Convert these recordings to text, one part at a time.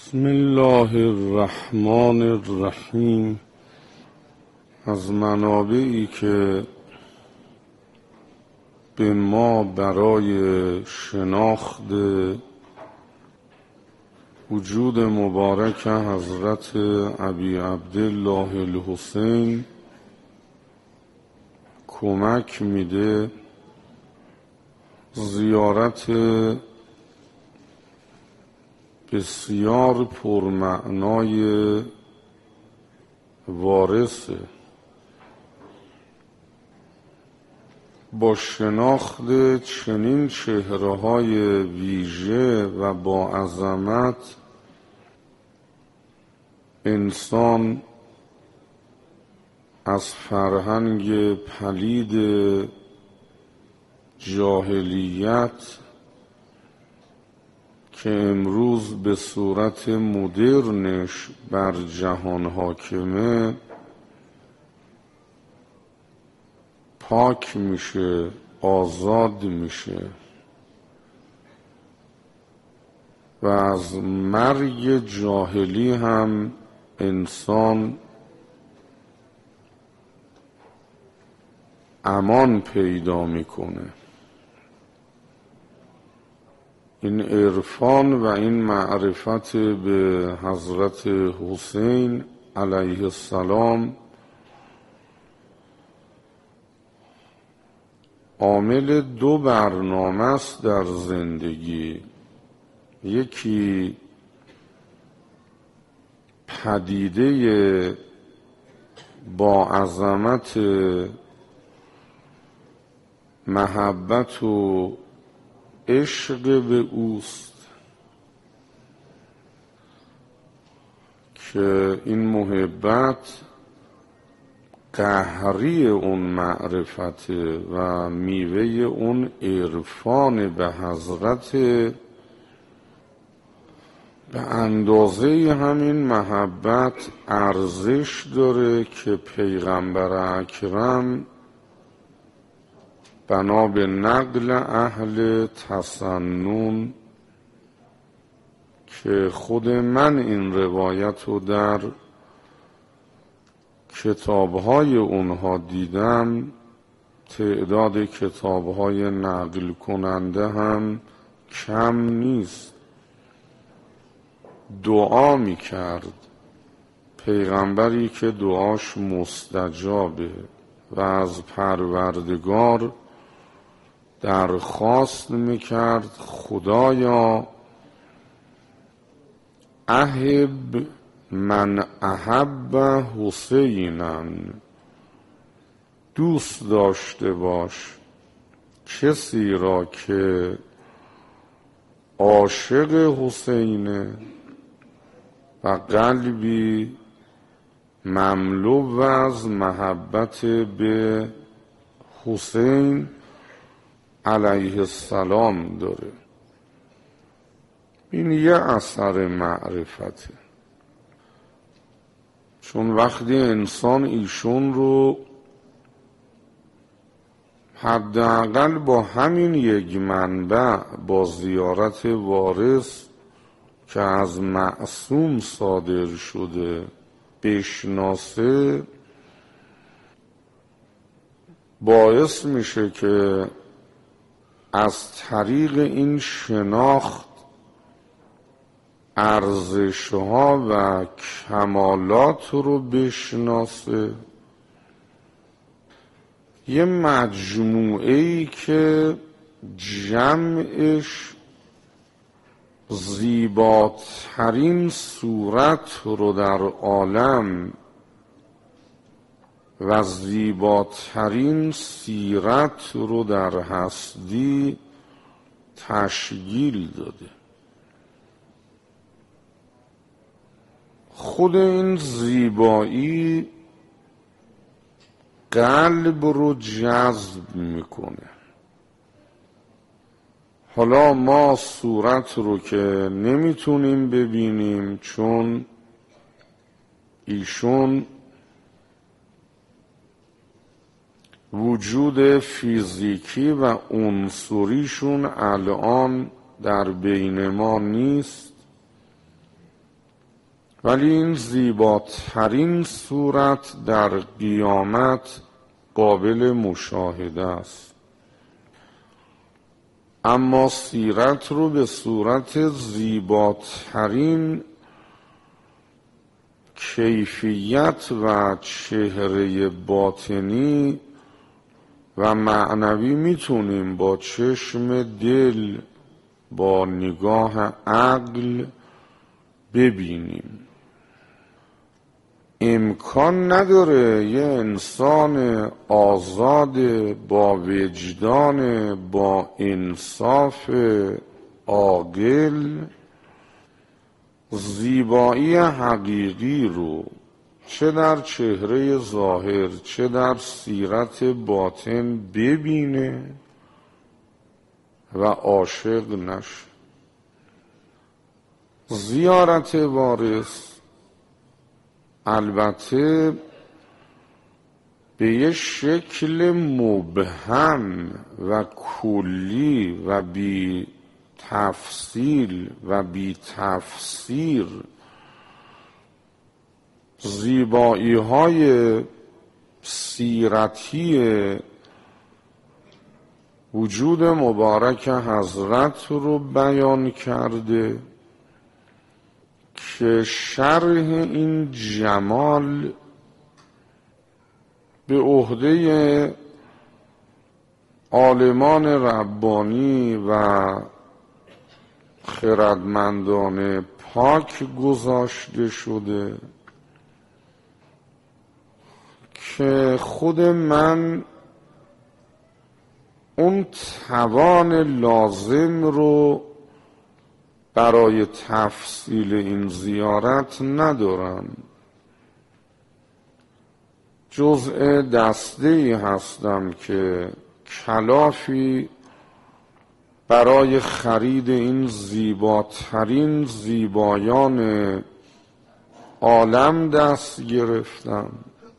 بسم الله الرحمن الرحیم. از منابعی که به ما برای شناخت وجود مبارک حضرت ابی عبدالله الحسین کمک میده، زیارت بسیار پرمعنای وارثه. با شناخت چنین چهره‌های ویژه و با عظمت انسان از فرهنگ پلید جاهلیت که امروز به صورت مدرنش بر جهان حاکمه پاک میشه، آزاد میشه و از مرگ جاهلی هم انسان امان پیدا میکنه. این عرفان و این معرفت به حضرت حسین علیه السلام عامل دو برنامه است در زندگی. یکی پدیده با عظمت محبت و عشق به اوست که این محبت قهری اون معرفت و میوه اون عرفان به حضرت، به اندازه همین محبت ارزش داره که پیغمبر اکرم بنا به نقل اهل تسنن که خود من این روایت رو در کتابهای اونها دیدم، تعداد کتابهای نقل کننده هم کم نیست، دعا میکرد پیغمبری که دعاش مستجابه و از پروردگار درخواست میکرد خدایا احب من احب حسینا، دوست داشته باش کسی را که عاشق حسینه و قلبی مملو از محبت به حسین علیه السلام داره. این یه اثر معرفته، چون وقتی انسان ایشون رو حداقل با همین یک منبع، با زیارت وارث که از معصوم صادر شده بشناسه، باعث میشه که از طریق این شناخت ارزش‌ها و کمالات رو بشناسه. یه مجموعه‌ای که جمعش زیباترین صورت رو در عالم و زیباترین سیرت رو در هستی تشکیل داده. خود این زیبایی قلب رو جذب میکنه. حالا ما صورت رو که نمیتونیم ببینیم چون ایشون وجود فیزیکی و عنصریشون الان در بین ما نیست، ولی این زیباترین صورت در قیامت قابل مشاهده است. اما سیرت رو به صورت زیباترین کیفیت و چهره باطنی و معنوی میتونیم با چشم دل، با نگاه عقل ببینیم. امکان نداره یه انسان آزاد با وجدان، با انصاف عاقل زیبایی حقیقی رو چه در چهره ظاهر چه در سیرت باطن ببینه و عاشق نشه. زیارت وارث البته به یه شکل مبهم و کلی و بی تفصیل و بی تفسیر زیبایی های سیرتی وجود مبارک حضرت رو بیان کرده که شرح این جمال به عهده عالمان ربانی و خردمندان پاک گذاشته شده که خود من اون توان لازم رو برای تفصیل این زیارت ندارم. جزء دسته‌ای هستم که کلافی برای خرید این زیباترین زیبایان عالم دست گرفتم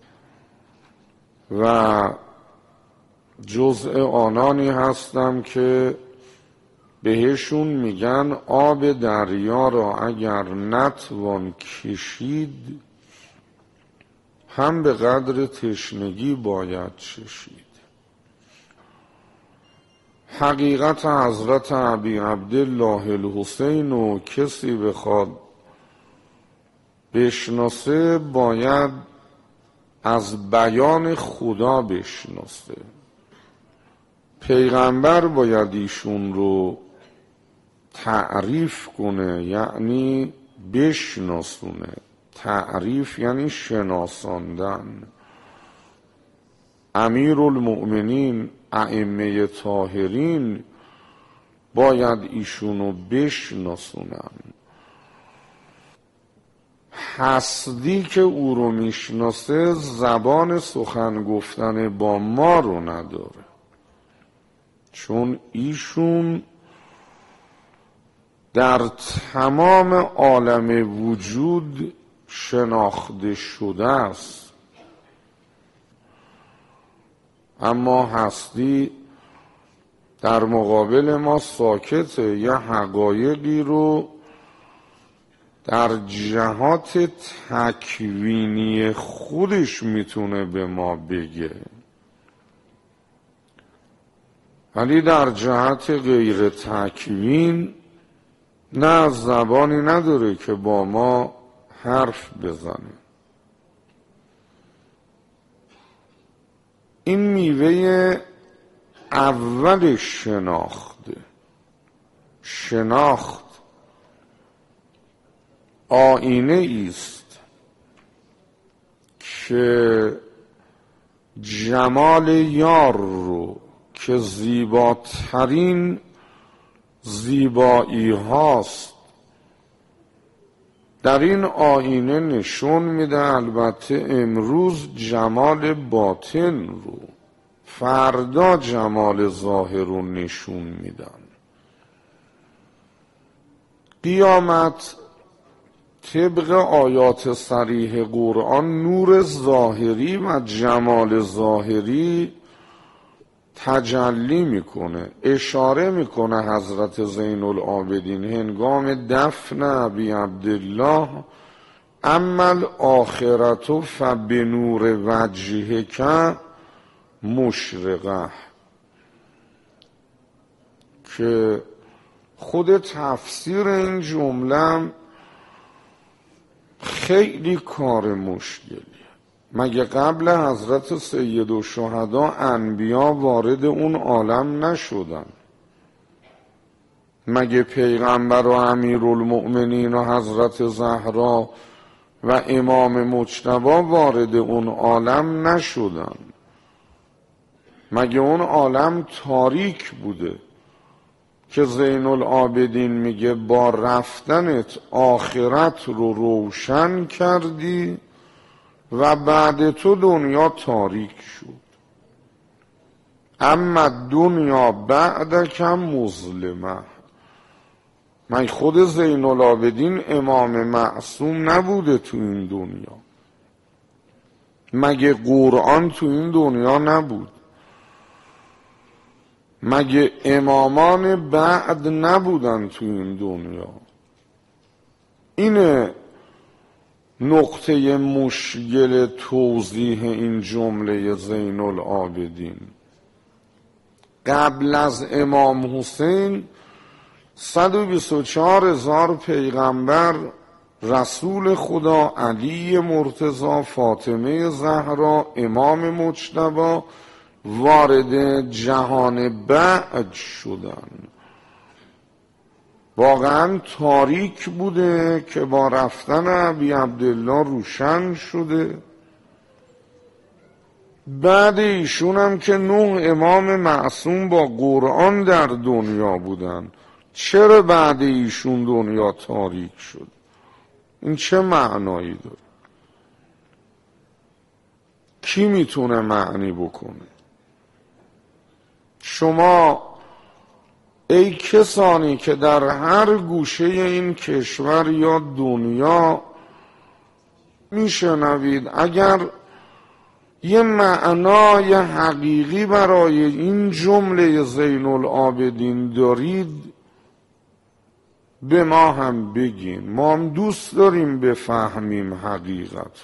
و جزء آنانی هستم که بهشون میگن آب دریا را اگر نتوان کشید هم به قدر تشنگی باید چشید. حقیقت حضرت ابی عبدالله الحسین و کسی بخواد بشناسه باید از بیان خدا بشناسه. پیغمبر باید ایشون رو تعریف کنه، یعنی بشناسونه. تعریف یعنی شناساندن. امیرالمؤمنین ائمه طاهرین باید ایشونو بشناسونن. هستی که او رو میشناسه زبان سخن گفتن با ما رو نداره، چون ایشون در تمام عالم وجود شناخته شده است. اما هستی در مقابل ما ساکته، یه حقایقی رو در جهات تکوینی خودش میتونه به ما بگه، ولی در جهت غیر تکوین نه زبانی نداره که با ما حرف بزنه. این میوه اول شناخت آینه است که جمال یار رو که زیباترین زیبایی هاست در این آینه نشون میده. البته امروز جمال باطن رو، فردا جمال ظاهر رو نشون میدن. قیامت طبق آیات صریح قرآن نور ظاهری و جمال ظاهری تجلی میکنه. اشاره میکنه حضرت زین العابدین هنگام دفن ابی عبدالله اما الاخرة فبنور وجهک مشرقه، که خود تفسیر این جمله خیلی کار مشکلیه. مگه قبل حضرت سید الشهدا انبیا وارد اون عالم نشدن؟ مگه پیغمبر و امیرالمؤمنین و حضرت زهرا و امام مجتبی وارد اون عالم نشدن؟ مگه اون عالم تاریک بوده که زین العابدین میگه با رفتنت آخرت رو روشن کردی و بعد تو دنیا تاریک شد. اما دنیا بعدک مظلمه. من خود زین العابدین امام معصوم نبوده تو این دنیا؟ مگه قرآن تو این دنیا نبود؟ مگه امامان بعد نبودن تو این دنیا؟ اینه نقطه مشکل توضیح این جمله زین العابدین. قبل از امام حسین 124,000 پیغمبر، رسول خدا، علی مرتضی، فاطمه زهرا، امام مجتبی وارد جهان بعد شدن. واقعا تاریک بوده که با رفتن ابی عبدالله روشن شده. بعد ایشون هم که 9 امام معصوم با قرآن در دنیا بودن، چرا بعد ایشون دنیا تاریک شد؟ این چه معنایی داره؟ کی میتونه معنی بکنه؟ شما ای کسانی که در هر گوشه این کشور یا دنیا میشنوید، اگر یه معنای حقیقی برای این جمله زین العابدین دارید به ما هم بگین. ما هم دوست داریم بفهمیم حقیقت.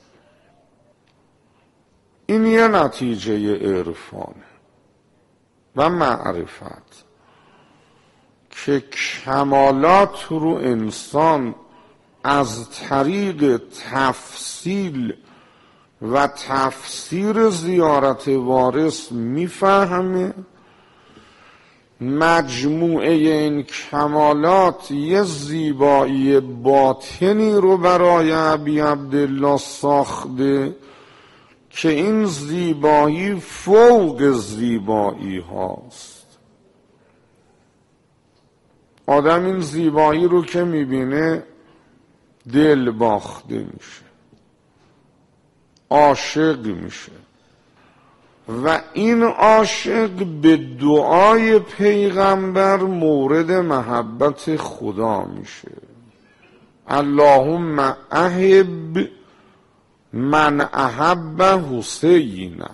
این یه نتیجه عرفانه و معرفت که کمالات رو انسان از طریق تفصیل و تفسیر زیارت وارث میفهمه. مجموعه این کمالات یه زیبایی باطنی رو برای ابی عبدالله ساخته که این زیبایی فوق زیبایی هاست. آدم این زیبایی رو که میبینه دل باخته میشه، عاشق میشه و این عاشق به دعای پیغمبر مورد محبت خدا میشه. اللهم احب من احب حسینا.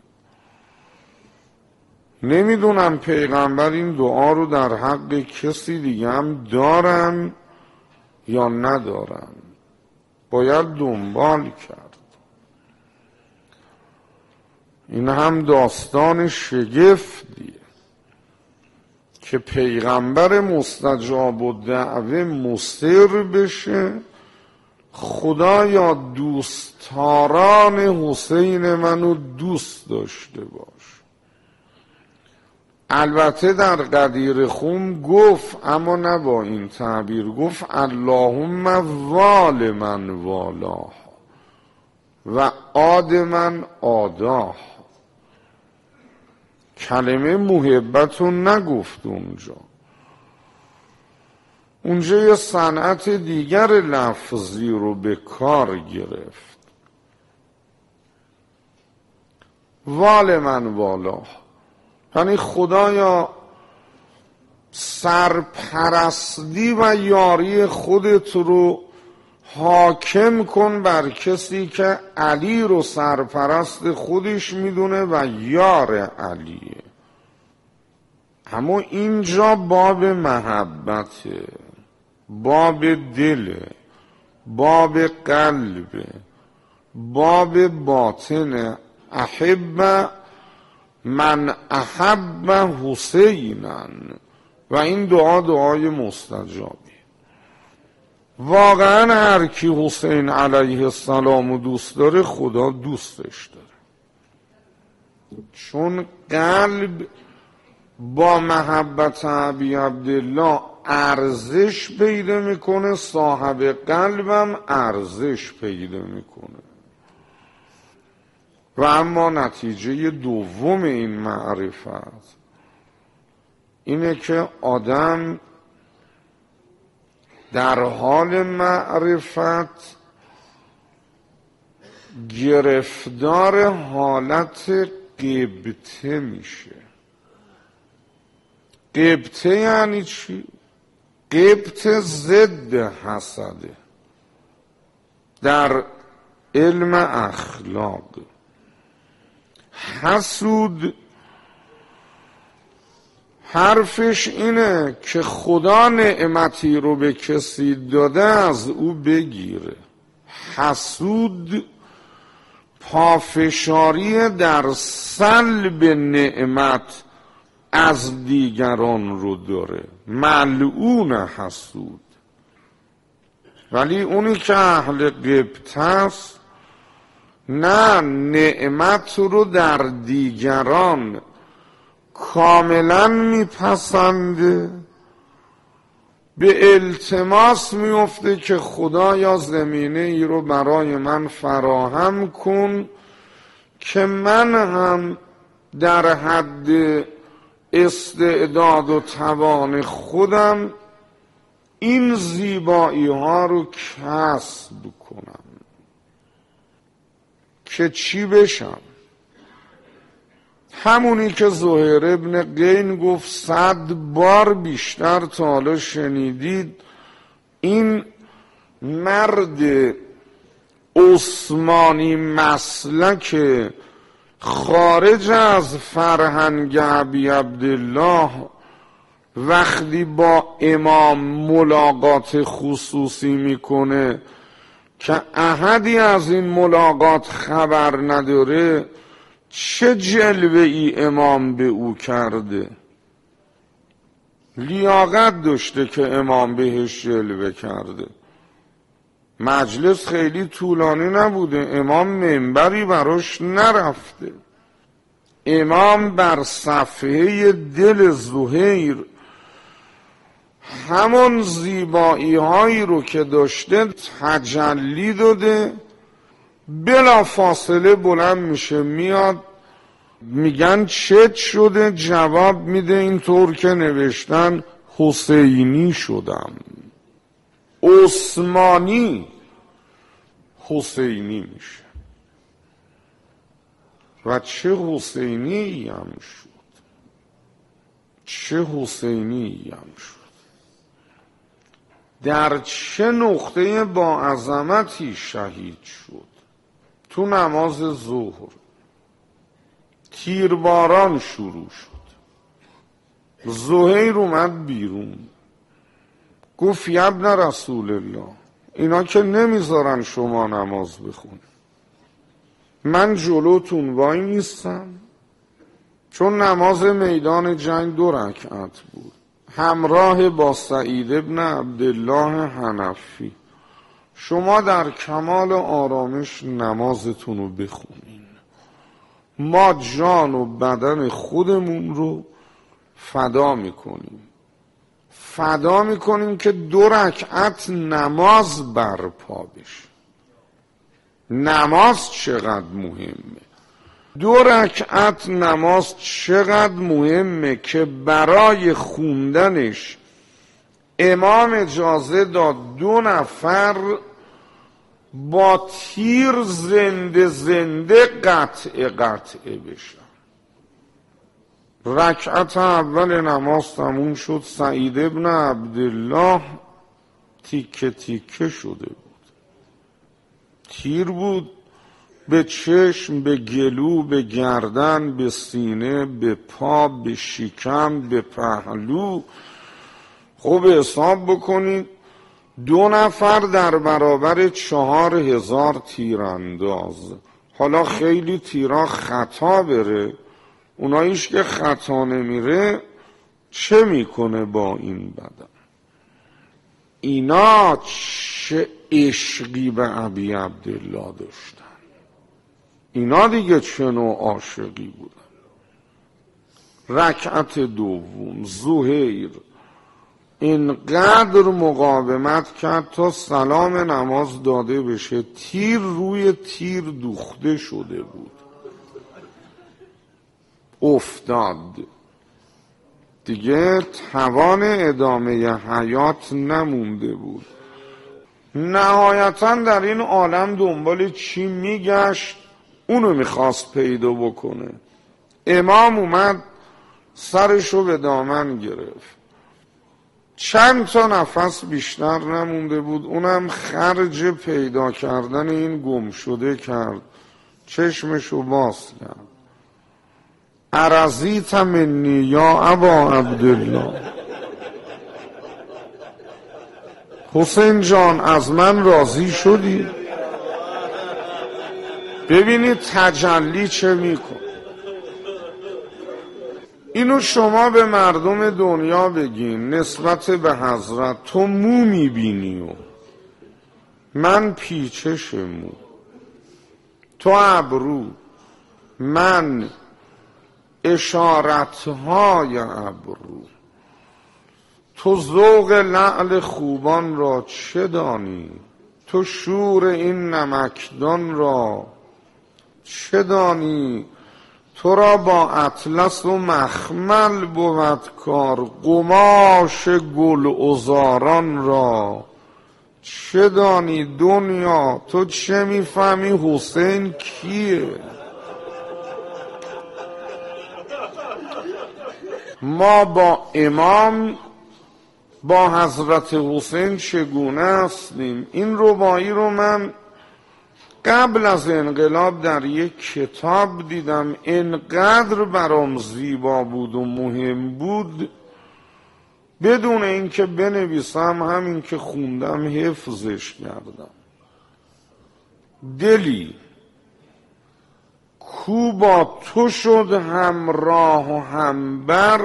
نمیدونم پیغمبر این دعا رو در حق کسی دیگه هم دارن یا ندارن، باید دنبال کرد. این هم داستان شگفتیه که پیغمبر مستجاب الدعوه مصر بشه خدایا دوستداران حسین منو دوست داشته باش. البته در قدیر خم گفت، اما نه با این تعبیر، گفت اللهم وال من والاه و عاد من عاداه. کلمه محبت رو نگفت اونجا یه صنعت دیگر لفظی رو به کار گرفت. وال من والاه یعنی خدایا سرپرستی و یاری خودت رو حاکم کن بر کسی که علی رو سرپرست خودش میدونه و یار علیه. اما اینجا باب محبته، باب دله، باب قلب، باب باطن. احب من احب حسینا، و این دعای مستجابی. واقعا هر کی حسین علیه السلام دوست داره خدا دوستش داره، چون قلب با محبت ابی عبدالله ارزش پیدا میکنه، صاحب قلبم ارزش پیدا میکنه. و اما نتیجه دوم این معرفت اینه که آدم در حال معرفت گرفتار حالت غبطه میشه. غبطه یعنی چی؟ غبطه ضد حسده در علم اخلاق. حسود حرفش اینه که خدا نعمتی رو به کسی داده از او بگیره. حسود پافشاری در سلب نعمت از دیگران رو داره، ملعون حسود. ولی اونی که اهل غبطه است نه، نعمت رو در دیگران کاملا میپسنده، به التماس میفته که خدایا زمینه ای رو برای من فراهم کن که من هم در حد استعداد و توان خودم این زیبایی ها رو کسب کنم. که چی بشم؟ همونی که زهیر ابن قین گفت 100 بار بیشتر تا حالا شنیدید. این مرد عثمانی مسلک خارج از فرهنگ ابی عبدالله وقتی با امام ملاقات خصوصی میکنه که احدی از این ملاقات خبر نداره، چه جلوه ای امام به او کرده. لیاقت داشته که امام بهش جلوه کرده. مجلس خیلی طولانی نبوده، امام منبری براش نرفته. امام بر صفحه دل زهیر همون زیبایی هایی رو که داشته تجلی داده. بلا فاصله بلند میشه میاد، میگن چت شده، جواب میده اینطور که نوشتن حسینی شدم. عثمانی حسینی میشه. و چه حسینی هم شد، چه حسینی هم شد. در چه نقطه با عظمتی شهید شد. تو نماز ظهر تیرباران شروع شد. زهیر اومد بیرون گفت ابن رسول الله، اینا که نمیذارن شما نماز بخون، من جلوتون وای نیستم. چون نماز میدان جنگ 2 رکعت بود، همراه با سعید ابن عبدالله حنفی. شما در کمال آرامش نمازتون رو بخونین، ما جان و بدن خودمون رو فدا میکنیم که 2 رکعت نماز برپا بشه. نماز چقدر مهمه، 2 رکعت نماز چقدر مهمه که برای خوندنش امام اجازه داد 2 نفر با تیر زنده قطعه بشن. رکعت اول نماز تموم شد، سعید ابن عبدالله تیکه شده بود. تیر بود به چشم، به گلو، به گردن، به سینه، به پا، به شکم، به پهلو. خوب حساب بکنید 2 نفر در برابر 4000 تیرانداز. حالا خیلی تیرا خطا بره، اوناییش که خطا نمیره چه میکنه با این بدن؟ اینا چه عشقی به ابی عبدالله داشتن، اینا دیگه چه نوع عاشقی بودن. رکعت دوم زهیر اینقدر مقاومت کرد تا سلام نماز داده بشه، تیر روی تیر دوخته شده بود، افتاد، دیگه توان ادامه حیات نمونده بود. نهایتا در این عالم دنبال چی میگشت؟ اونو میخواست پیدا بکنه. امام اومد سرشو به دامن گرفت، چند تا نفس بیشتر نمونده بود، اونم خرج پیدا کردن این گم شده کرد، چشمشو باز کرد. ارضیت منی یا ابا عبدالله، حسین جان از من راضی شدی؟ ببینید تجلی چه میکن. اینو شما به مردم دنیا بگین نسبت به حضرت، تو مو میبینی و من پیچش مو، تو ابرو من اشارتهای ابرو، تو ذوق لعل خوبان را چه دانی؟ تو شور این نمکدان را چه دانی؟ تو را با اطلس و مخمل بود کار، قماش گل عذاران را چه دانی؟ دنیا تو چه میفهمی حسین کیه؟ ما با امام با حضرت حسین چگونه هستیم؟ این رباعی رو من قبل از انقلاب در یک کتاب دیدم، انقدر برام زیبا بود و مهم بود، بدون اینکه بنویسم همین که خوندم حفظش کردم. دلی کو با تو شد همراه و همبر،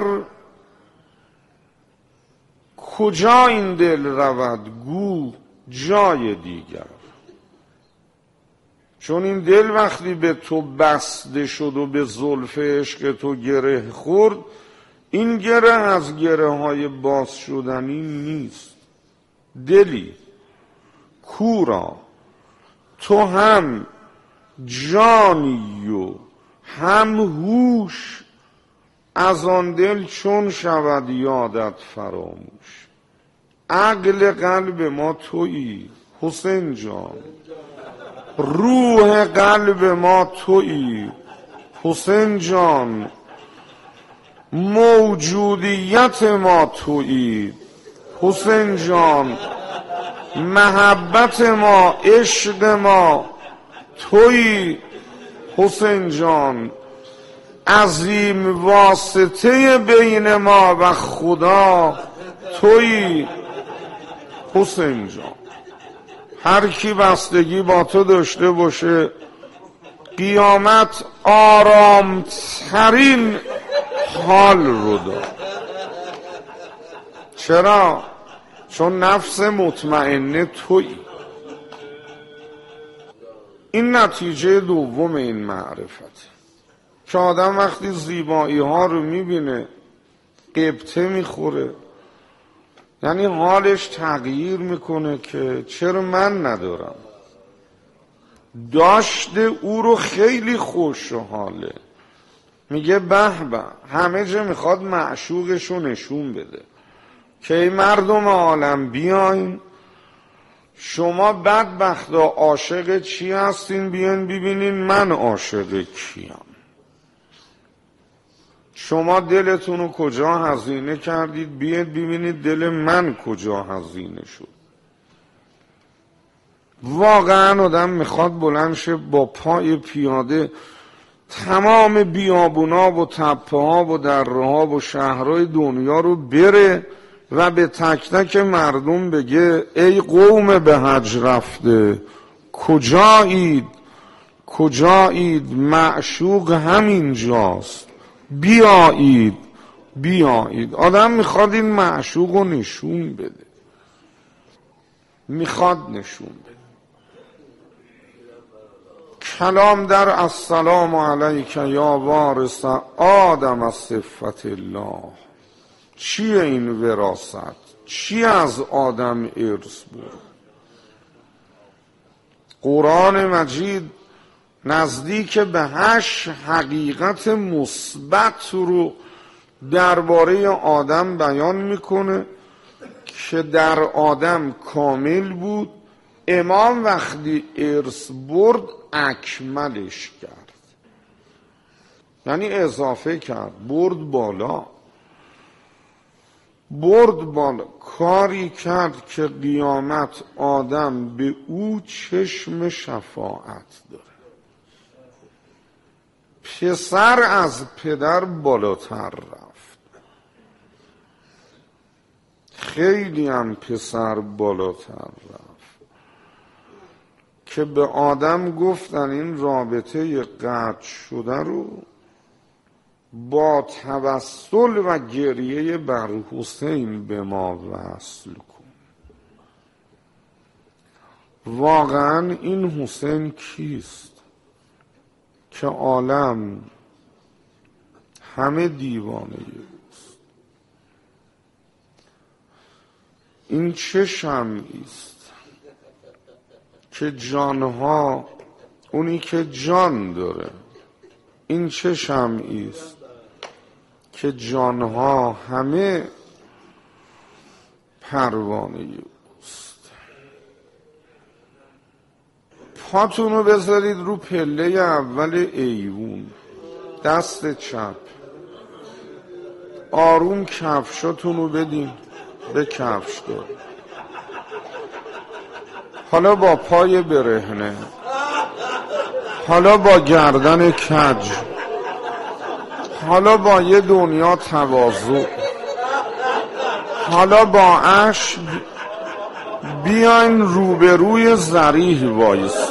کجا این دل رود گو جای دیگر. چون این دل وقتی به تو بسته شد و به زلف عشق تو گره خورد، این گره از گره های باز شدنی نیست. دلی کورا تو هم جانی و هم هوش، از آن دل چون شود یادت فراموش. عقل قلب ما تویی حسین جان، روح قلب ما تویی حسین جان، موجودیت ما تویی حسین جان، محبت ما عشق ما تویی حسین جان، عظیم واسطه بین ما و خدا تویی حسین جان. هر کی بستگی با تو داشته باشه قیامت آرامترین حال رو داد. چرا؟ چون نفس مطمئنه تویی. این نتیجه دوم این معرفت که آدم وقتی زیبایی ها رو میبینه غبطه میخوره، یعنی حالش تغییر میکنه که چرا من ندارم. داشته او رو خیلی خوش حاله، میگه به به، همه جا میخواد معشوقش رو نشون بده که ای مردم عالم بیاین، شما بدبختا عاشق چی هستین؟ بیاین ببینین من عاشق کیم. شما دلتون رو کجا هزینه کردید؟ بیاید ببینید دل من کجا هزینه شد. واقعا آدم میخواد بلند شه با پای پیاده تمام بیابونا و تپه ها و دره ها و شهرهای دنیا رو بره و به تک تک مردم بگه ای قوم به حج رفته، کجایید معشوق همین جاست، بیایید. آدم میخواد این معشوق رو نشون بده، کلام در السلام علیک یا وارث آدم از صفت الله. چیه این وراثت؟ چی از آدم ارث بود؟ قرآن مجید نزدیک به 8 حقیقت مثبت رو درباره آدم بیان میکنه که در آدم کامل بود. امام وقتی ارث برد اکملش کرد، یعنی اضافه کرد، برد بالا، کاری کرد که قیامت آدم به او چشم شفاعت داره. پسر از پدر بالاتر رفت، خیلی هم پسر بالاتر رفت که به آدم گفتن این رابطه قطع شده رو با توسل و گریه بر حسین به ما وصل کن. واقعا این حسین کیست که عالم همه دیوانه اوست؟ این چه شمعی است که جانها، اونی که جان داره، این چه شمعی است که جانها همه پروانه اوست. پاتونو بذارید رو پله اول ایوون، دست چپ، آروم کفشاتونو بدین به کفشدار. حالا با پای برهنه، حالا با گردن کج، حالا با یه دنیا تواضع، حالا با اشک بیاین روبروی ذریح وایس.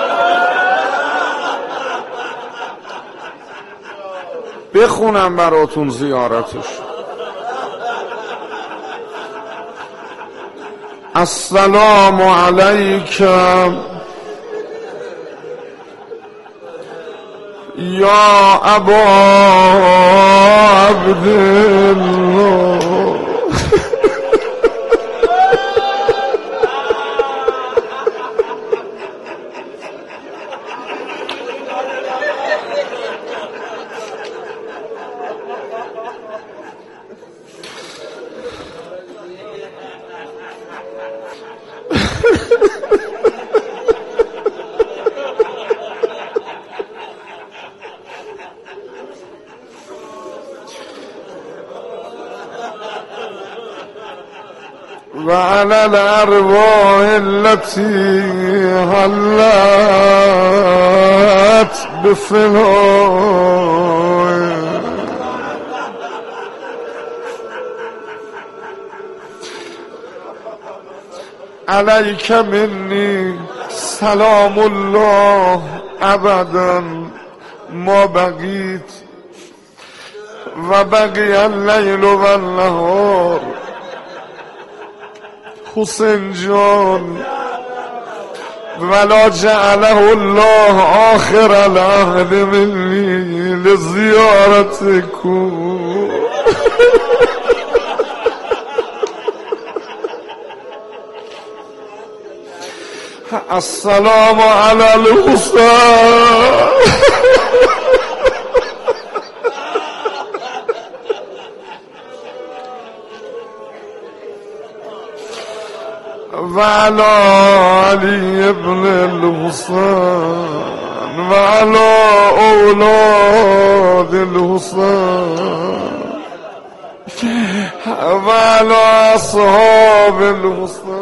بخونم براتون زیارتش. السلام علیک یا ابا عبدالله. وعلى الأرواح التي هلت بفناء عليك مني سلام الله أبدا ما بقيت وبقي الليل والنهار. حسین جان ولا جعله الله آخر العهد مني لزيارتكم. السلام على الحسين. وعلى علي ابن الحسين وعلى أولاد الحسين وعلى أصحاب الحسين.